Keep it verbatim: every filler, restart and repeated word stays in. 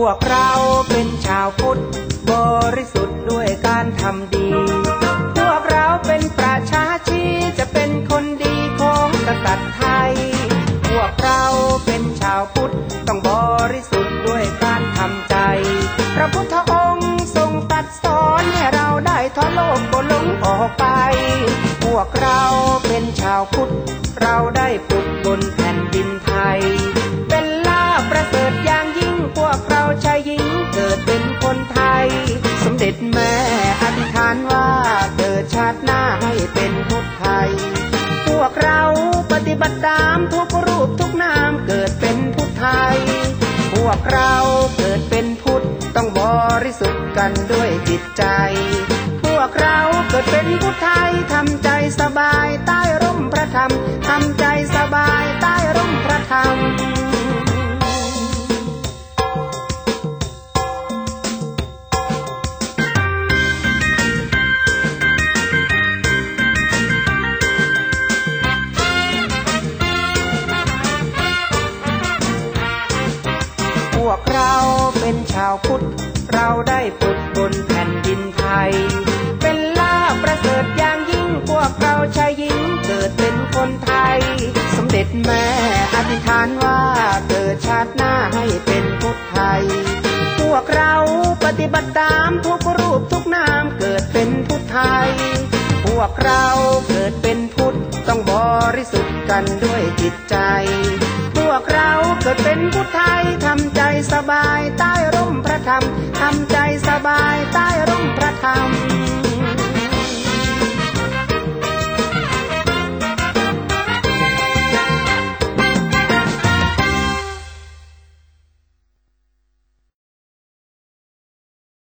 วกเราเป็นชาวพุทธบริสุทธิ์ด้วยการทำดีพวกเราเป็นประชาชีจะเป็นคนดีของกษัตริย์ไทยพวกเราเป็นชาวพุทธต้องบริสุทธิ์ด้วยการทำใจพระพุทธองค์ทรงตรัสสอนให้เราได้ทอดโลกโกหลงออกไปพวกเราเป็นชาวพุทธเราได้ปลูกบนแผ่นดินไทยเป็นลาภประเสริฐอย่างยิ่งพวกเราชายหญิงเกิดเป็นคนไทยสมเด็จแม่อธิษฐานว่าเกิดชาติหน้าให้เป็นพุทธไทยพวกเราปฏิบัติตามทุกรูปทุกนามเกิดเป็นพุทธไทยพวกเราเกิดเป็นพุทธต้องบริสุทธิ์กันด้วยจิตใจพวกเราเกิดเป็นพุทธไทยทำใจสบายใต้ร่มพระธรรมทำใจสบายใต้ร่มพระธรรมพวกเราเป็นชาวพุทธเราได้ปลูกบนแผ่นดินไทยเป็นลาภประเสริฐอย่างยิ่งพวกเราชายหญิงเกิดเป็นคนไทยสมเด็จแม่อธิษฐานว่าเกิดชาติหน้าให้เป็นพุทธไทยพวกเราปฏิบัติตามทุกรูปทุกนามเกิดเป็นพุทธไทยพวกเราเกิดเป็นพุทธต้องบริสุทธิ์กันด้วยจิตใจพวกเราเกิดเป็นพุทธไทยทำใจสบายใต้ร่มพระธรรมทำใจสบายใต้